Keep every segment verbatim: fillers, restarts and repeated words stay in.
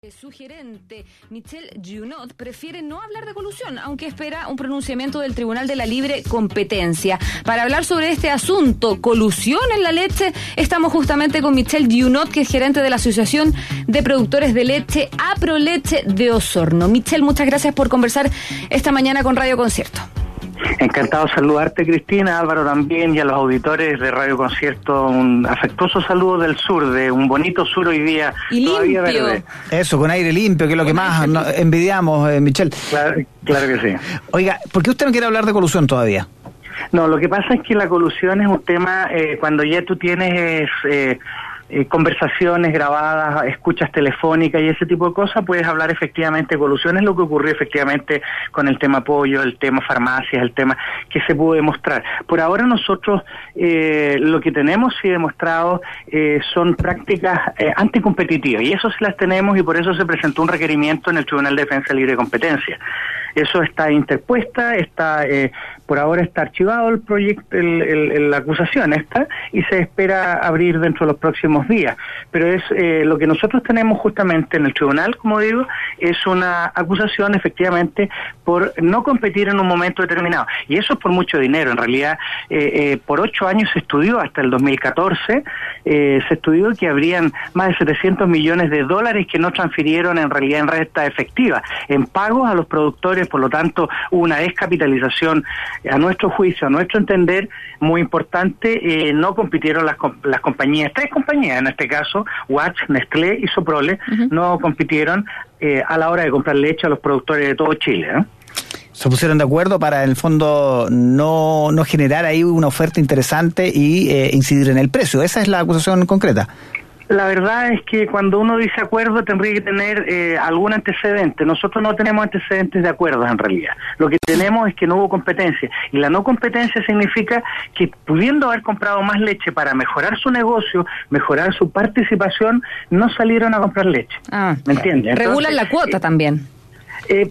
Su gerente, Michel Junot, prefiere no hablar de colusión, aunque espera un pronunciamiento del Tribunal de la Libre Competencia. Para hablar sobre este asunto, colusión en la leche, estamos justamente con Michel Junot, que es gerente de la Asociación de Productores de Leche Aproleche de Osorno. Michel, muchas gracias por conversar esta mañana con Radio Concierto. Encantado de saludarte, Cristina, Álvaro también, y a los auditores de Radio Concierto, un afectuoso saludo del sur, de un bonito sur hoy día. Y todavía limpio. Verde. Eso, con aire limpio, que es lo que más no, envidiamos, eh, Michel. Claro, claro que sí. Oiga, ¿por qué usted no quiere hablar de colusión todavía? No, lo que pasa es que la colusión es un tema, eh, cuando ya tú tienes... Eh, Eh, conversaciones grabadas, escuchas telefónicas y ese tipo de cosas, puedes hablar efectivamente de colusión. Es lo que ocurrió efectivamente con el tema pollo, el tema farmacias, el tema que se pudo demostrar. Por ahora nosotros eh, lo que tenemos sí demostrado eh, son prácticas eh, anticompetitivas, y eso sí las tenemos, y por eso se presentó un requerimiento en el Tribunal de Defensa Libre de Competencia. Eso está interpuesta, está eh, por ahora está archivado el proyecto, el, el, el, la acusación esta, y se espera abrir dentro de los próximos días. Pero es eh, lo que nosotros tenemos justamente en el tribunal, como digo, es una acusación efectivamente por no competir en un momento determinado. Y eso es por mucho dinero. En realidad, eh, eh, por ocho años se estudió, hasta el dos mil catorce, eh, se estudió que habrían más de setecientos millones de dólares que no transfirieron en realidad en renta efectiva, en pagos a los productores. Por lo tanto, una descapitalización, a nuestro juicio, a nuestro entender, muy importante. Eh, no compitieron las, las compañías, tres compañías en este caso, Watch, Nestlé y Soprole, uh-huh. no compitieron eh, a la hora de comprar leche a los productores de todo Chile, ¿eh? Se pusieron de acuerdo para, en el fondo, no, no generar ahí una oferta interesante y eh, incidir en el precio. Esa es la acusación concreta. La verdad es que cuando uno dice acuerdo tendría que tener eh, algún antecedente. Nosotros no tenemos antecedentes de acuerdos en realidad. Lo que tenemos es que no hubo competencia. Y la no competencia significa que, pudiendo haber comprado más leche para mejorar su negocio, mejorar su participación, no salieron a comprar leche. Ah, ¿me entiendes? Regulan la cuota eh, también. Eh,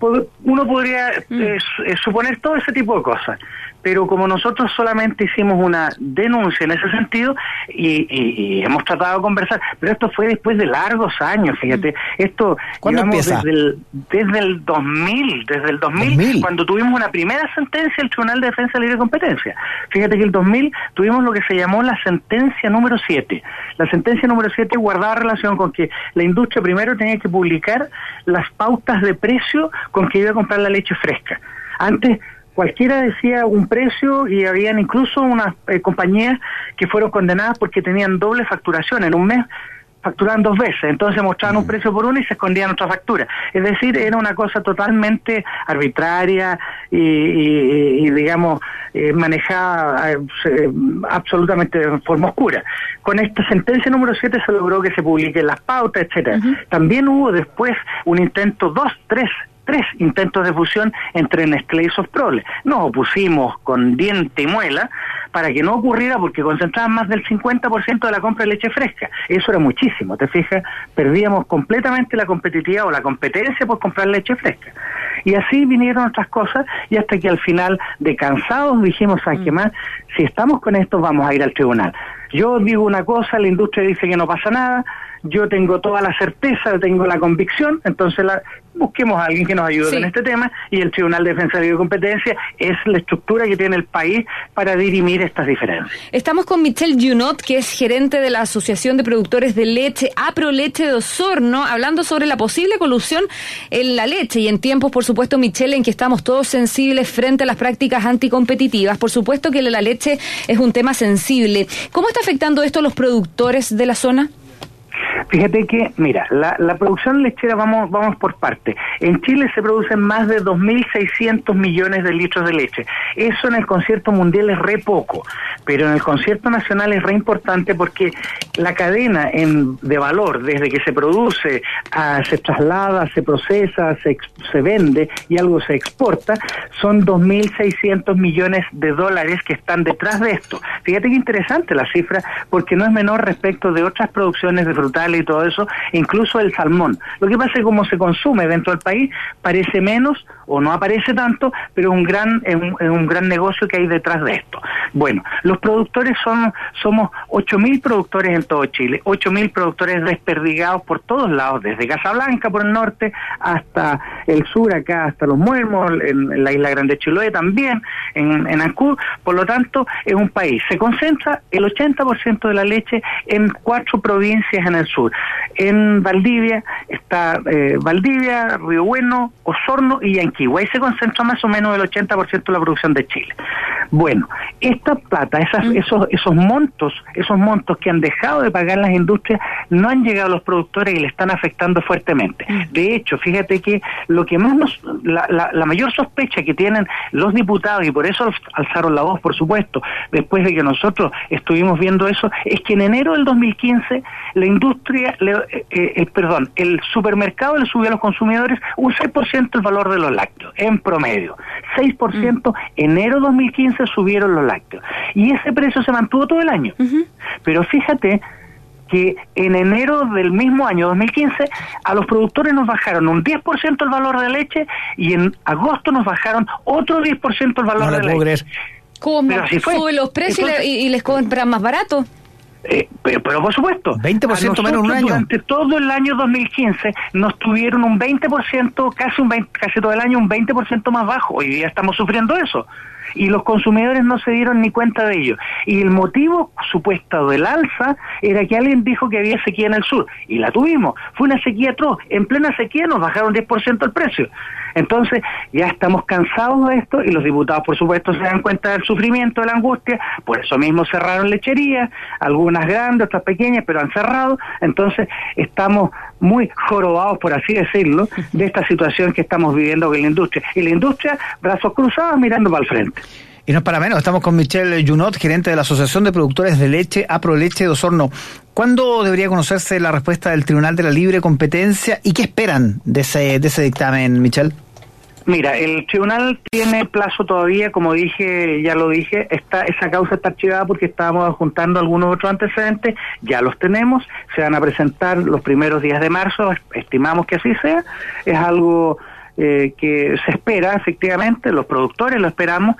uno podría mm. eh, suponer todo ese tipo de cosas, pero como nosotros solamente hicimos una denuncia en ese sentido y, y, y hemos tratado de conversar, pero esto fue después de largos años, fíjate, esto ¿cuándo empieza? Desde el, desde el dos mil, desde el dos mil, dos mil, cuando tuvimos una primera sentencia del Tribunal de Defensa Libre de Competencia. Fíjate que el dos mil tuvimos lo que se llamó la sentencia número siete. La sentencia número siete guardaba relación con que la industria primero tenía que publicar las pautas de precio con que iba a comprar la leche fresca. Antes cualquiera decía un precio, y habían incluso unas eh, compañías que fueron condenadas porque tenían doble facturación. En un mes facturaban dos veces, entonces mostraban un precio por uno y se escondían otra factura. Es decir, era una cosa totalmente arbitraria y, y, y digamos, eh, manejada eh, absolutamente de forma oscura. Con esta sentencia número siete se logró que se publiquen las pautas, etcétera. Uh-huh. También hubo después un intento, dos, tres, tres intentos de fusión entre Nestlé y Soprole. Nos opusimos con diente y muela para que no ocurriera, porque concentraban más del cincuenta por ciento de la compra de leche fresca. Eso era muchísimo, ¿te fijas? Perdíamos completamente la competitividad o la competencia por comprar leche fresca. Y así vinieron otras cosas, y hasta que al final, de cansados, dijimos, ¿sabes qué más? Si estamos con esto, vamos a ir al tribunal. Yo digo una cosa, la industria dice que no pasa nada, yo tengo toda la certeza, tengo la convicción, entonces la, busquemos a alguien que nos ayude sí. en este tema, y el Tribunal de Defensa Libre de Competencia es la estructura que tiene el país para dirimir estas diferencias. Estamos con Michel Junot, que es gerente de la Asociación de Productores de Leche Aproleche de Osorno, hablando sobre la posible colusión en la leche, y en tiempos, por supuesto, Michel, en que estamos todos sensibles frente a las prácticas anticompetitivas. Por supuesto que la leche es un tema sensible. ¿Cómo está afectando esto a los productores de la zona? Fíjate que, mira, la, la producción lechera, vamos vamos por parte. En Chile se producen más de dos mil seiscientos millones de litros de leche. Eso en el concierto mundial es re poco, pero en el concierto nacional es re importante, porque la cadena en, de valor, desde que se produce, a, se traslada, se procesa, se, se vende y algo se exporta, son dos mil seiscientos millones de dólares que están detrás de esto. Fíjate que interesante la cifra, porque no es menor respecto de otras producciones de frutales cereales y todo eso, incluso el salmón. Lo que pasa es que como se consume dentro del país, parece menos o no aparece tanto, pero es un gran es un, es un gran negocio que hay detrás de esto. Bueno, los productores son somos ocho mil productores en todo Chile, ocho mil productores desperdigados por todos lados, desde Casablanca por el norte hasta el sur, acá hasta Los Muermos, en, en la isla Grande de Chiloé también, en, en Ancud. Por lo tanto, es un país. Se concentra el ochenta por ciento de la leche en cuatro provincias en el sur. En Valdivia está eh, Valdivia, Río Bueno, Osorno y Yanquihue. Ahí se concentra más o menos el ochenta por ciento de la producción de Chile. Bueno, esta plata, esas, mm. esos esos montos, esos montos que han dejado de pagar las industrias, no han llegado a los productores y le están afectando fuertemente. Mm. De hecho, fíjate que lo que más nos, la, la, la mayor sospecha que tienen los diputados, y por eso alzaron la voz, por supuesto, después de que nosotros estuvimos viendo eso, es que en enero del dos mil quince la industria, le, eh, eh, perdón, el supermercado le subió a los consumidores un seis por ciento el valor de los lácteos, en promedio. seis por ciento, mm. enero dos mil quince subieron los lácteos. Y ese precio se mantuvo todo el año. Uh-huh. Pero fíjate que en enero del mismo año, dos mil quince, a los productores nos bajaron un diez por ciento el valor de leche y en agosto nos bajaron otro diez por ciento el valor no de leche. Creer. ¿Cómo? Suben los precios. Entonces, y, y les compran más barato. Eh, pero, pero por supuesto, veinte por ciento menos en un año. Durante todo el año dos mil quince nos tuvieron un veinte por ciento, casi un veinte, casi todo el año un veinte por ciento más bajo. Hoy día estamos sufriendo eso. Y los consumidores no se dieron ni cuenta de ello. Y el motivo supuesto del alza era que alguien dijo que había sequía en el sur. Y la tuvimos. Fue una sequía atroz. En plena sequía nos bajaron diez por ciento el precio. Entonces, ya estamos cansados de esto y los diputados, por supuesto, se dan cuenta del sufrimiento, de la angustia. Por eso mismo cerraron lecherías, algunas grandes, otras pequeñas, pero han cerrado. Entonces, estamos muy jorobados, por así decirlo, de esta situación que estamos viviendo con la industria. Y la industria, brazos cruzados, mirando para el frente. Y no es para menos, estamos con Michel Junot, gerente de la Asociación de Productores de Leche, Aproleche de Osorno. ¿Cuándo debería conocerse la respuesta del Tribunal de la Libre Competencia y qué esperan de ese, de ese dictamen, Michel? Mira, el tribunal tiene plazo todavía, como dije, ya lo dije, está, esa causa está archivada porque estábamos juntando algunos otros antecedentes, ya los tenemos, se van a presentar los primeros días de marzo, estimamos que así sea, es algo eh, que se espera efectivamente, los productores lo esperamos,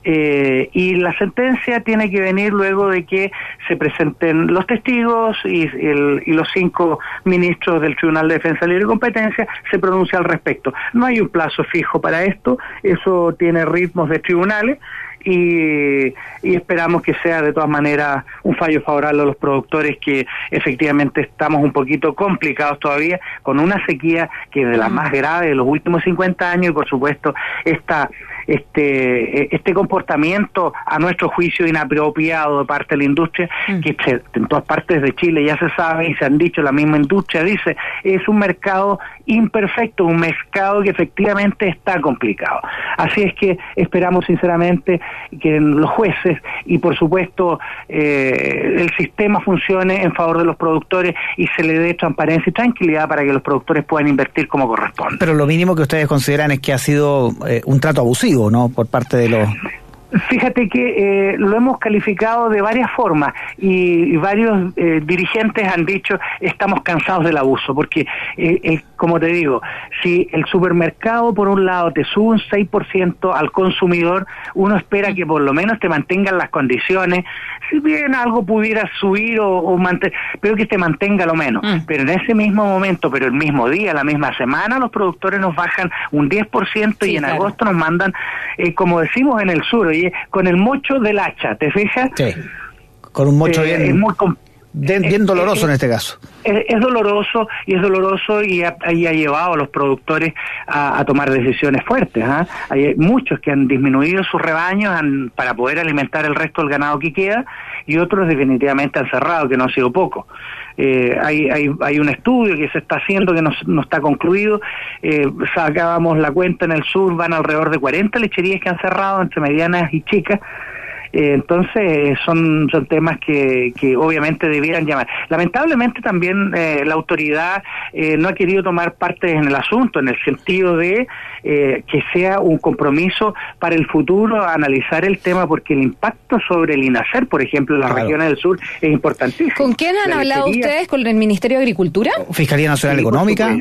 eh, y la sentencia tiene que venir luego de que se presenten los testigos y, el, y los cinco ministros del Tribunal de Defensa Libre y Competencia se pronuncia al respecto. No hay un plazo fijo para esto, eso tiene ritmos de tribunales, y, y esperamos que sea de todas maneras un fallo favorable a los productores, que efectivamente estamos un poquito complicados todavía con una sequía que es de las más graves de los últimos cincuenta años, y por supuesto esta este este comportamiento a nuestro juicio inapropiado de parte de la industria, mm. que en todas partes de Chile ya se sabe y se han dicho, la misma industria dice, es un mercado imperfecto, un mercado que efectivamente está complicado. Así es que esperamos sinceramente que los jueces y por supuesto eh, el sistema funcione en favor de los productores y se le dé transparencia y tranquilidad para que los productores puedan invertir como corresponde. Pero lo mínimo que ustedes consideran es que ha sido eh, un trato abusivo, ¿no?, por parte de los... Fíjate que eh, lo hemos calificado de varias formas y, y varios eh, dirigentes han dicho estamos cansados del abuso, porque eh, eh, como te digo, si el supermercado por un lado te sube un seis por ciento al consumidor, uno espera que por lo menos te mantengan las condiciones, si bien algo pudiera subir o, o mantener, pero que te mantenga lo menos. Mm. Pero en ese mismo momento, pero el mismo día, la misma semana, los productores nos bajan un diez por ciento, sí, y en claro. agosto nos mandan, eh, como decimos en el sur, oye, con el mocho del hacha, ¿te fijas? Sí, con un mocho eh, bien, es muy bien, bien doloroso es, en este caso. Es, es doloroso y es doloroso y ha, y ha llevado a los productores a, a tomar decisiones fuertes. ¿eh? Hay muchos que han disminuido sus rebaños han, para poder alimentar el resto del ganado que queda, y otros definitivamente han cerrado, que no ha sido poco. Eh, hay, hay hay un estudio que se está haciendo que no, no está concluido, eh, sacábamos la cuenta en el sur, van alrededor de cuarenta lecherías que han cerrado, entre medianas y chicas, Eh, entonces son son temas que, que obviamente debieran llamar. Lamentablemente también eh, la autoridad eh, no ha querido tomar parte en el asunto, en el sentido de eh, que sea un compromiso para el futuro analizar el tema, porque el impacto sobre el INASER, por ejemplo, en las claro. regiones del sur es importantísimo. ¿Con quién han la hablado lechería, ustedes? ¿Con el Ministerio de Agricultura? Fiscalía Nacional sí, Económica.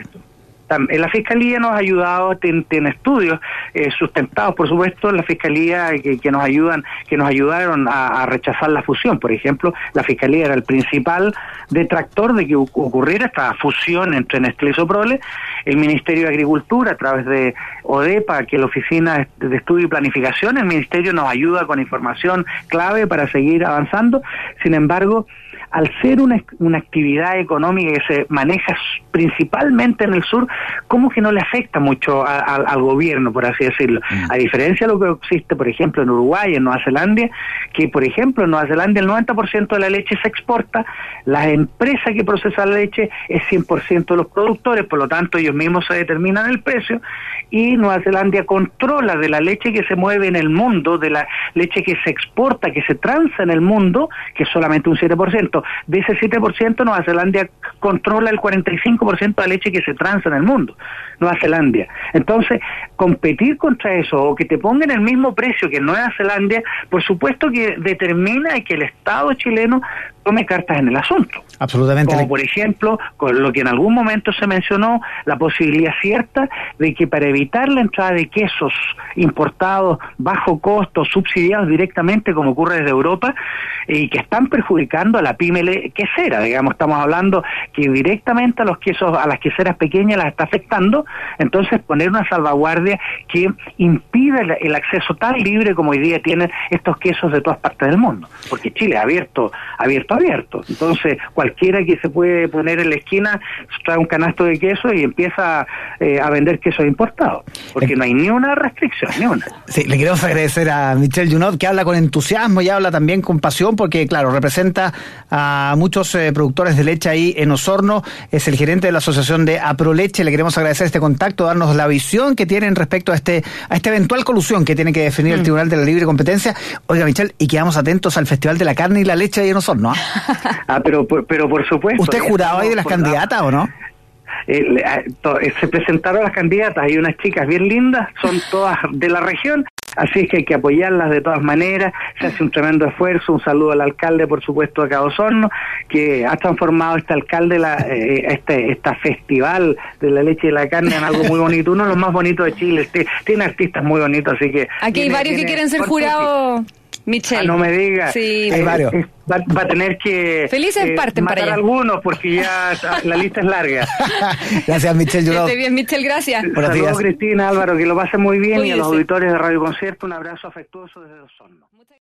La Fiscalía nos ha ayudado, tiene, tiene estudios eh, sustentados, por supuesto, en la Fiscalía que, que nos ayudan, que nos ayudaron a, a rechazar la fusión. Por ejemplo, la Fiscalía era el principal detractor de que ocurriera esta fusión entre Nestlé y Soprole. El Ministerio de Agricultura, a través de ODEPA, que es la Oficina de Estudio y Planificación, el Ministerio nos ayuda con información clave para seguir avanzando. Sin embargo, al ser una, una actividad económica que se maneja principalmente en el sur, ¿cómo que no le afecta mucho a, a, al gobierno, por así decirlo? Mm. A diferencia de lo que existe, por ejemplo, en Uruguay, en Nueva Zelanda, que, por ejemplo, en Nueva Zelanda el noventa por ciento de la leche se exporta, la empresa que procesa la leche es cien por ciento de los productores, por lo tanto ellos mismos se determinan el precio, y Nueva Zelanda controla de la leche que se mueve en el mundo, de la leche que se exporta, que se transa en el mundo, que es solamente un siete por ciento. De ese siete por ciento, Nueva Zelanda controla el cuarenta y cinco por ciento de la leche que se transa en el mundo. Nueva Zelanda. Entonces, competir contra eso, o que te pongan el mismo precio que en Nueva Zelanda, por supuesto que determina que el Estado chileno tome cartas en el asunto. Absolutamente. Como por ejemplo, con lo que en algún momento se mencionó, la posibilidad cierta de que para evitar la entrada de quesos importados bajo costo, subsidiados directamente, como ocurre desde Europa, y que están perjudicando a la pyme quesera, digamos, estamos hablando que directamente a los quesos, a las queseras pequeñas las está afectando, entonces poner una salvaguardia que impida el, el acceso tan libre como hoy día tienen estos quesos de todas partes del mundo, porque Chile ha abierto, abierto, abierto, entonces cualquiera que se puede poner en la esquina trae un canasto de queso y empieza eh, a vender queso importado, porque no hay ni una restricción, ni una. Sí, le queremos agradecer a Michel Junot, que habla con entusiasmo y habla también con pasión, porque claro, representa a muchos eh, productores de leche ahí en Osorno, es el gerente de la asociación de Aproleche. Le queremos agradecer este contacto, darnos la visión que tienen respecto a este a esta eventual colusión que tiene que definir mm. el Tribunal de la Libre Competencia. Oiga, Michel, y quedamos atentos al Festival de la Carne y la Leche ahí en Osorno, ¿eh? Ah, pero, pero por supuesto. ¿Usted jurado ahí de las candidatas o no? Eh, eh, se presentaron las candidatas, hay unas chicas bien lindas, son todas de la región, así es que hay que apoyarlas de todas maneras. Se hace un tremendo esfuerzo. Un saludo al alcalde, por supuesto, acá de Osorno, que ha transformado este alcalde la, eh, este esta festival de la leche y la carne en algo muy bonito, uno de los más bonitos de Chile. Este, tiene artistas muy bonitos, así que aquí hay varios que quieren ser jurados. Michel. Ah, no me diga. Sí. Hay varios. Eh, va, va a tener que Felices eh, parten matar para allá. algunos porque ya la lista es larga. Gracias, Michel Junot. Esté bien, Michel, gracias. Saludos, Cristina, Álvaro, que lo pasen muy bien. Cuídense. Y a los auditores de Radio Concierto, un abrazo afectuoso desde Osorno.